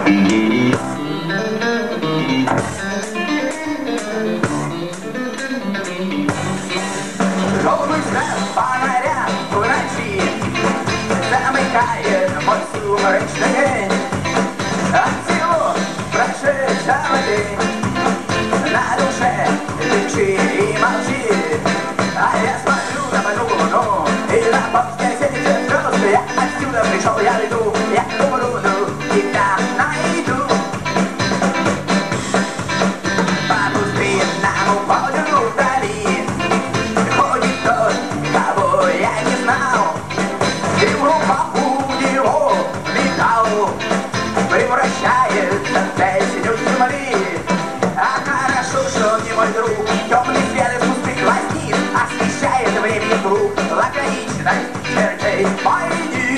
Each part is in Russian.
Желтый свет фонаря в ночи замыкает мой сумрачный день. От всего прошедшего день на душе лечи и молчи. А я смотрю на мою луну и на ползкой сети звезд. Я отсюда пришел, я иду, я умру, тебя найду. По пустынному полю вдали ходит тот, кого я не знал. И в руках у него металл превращается в песню земли. А хорошо, что не мой друг, темный свет из пустых глазниц освещает время круг, лаконичность чертей войны.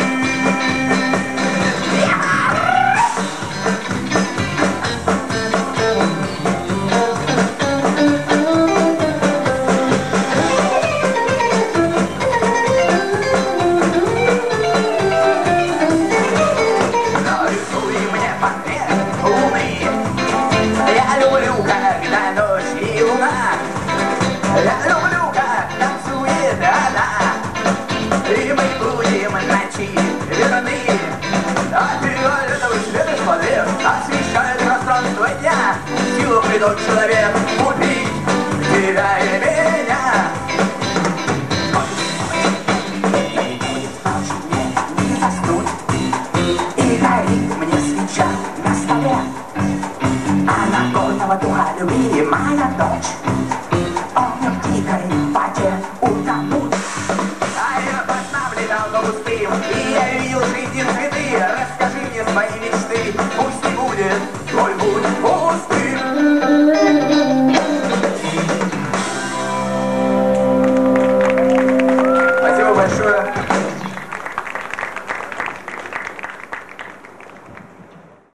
Нарисуй мне портрет луны. Я люблю, когда ночь и луна. Я люблю, как танцует она. И мы будем ночи верны. А фиолетовый свет из воды освещает пространство дня. Силу придет человек.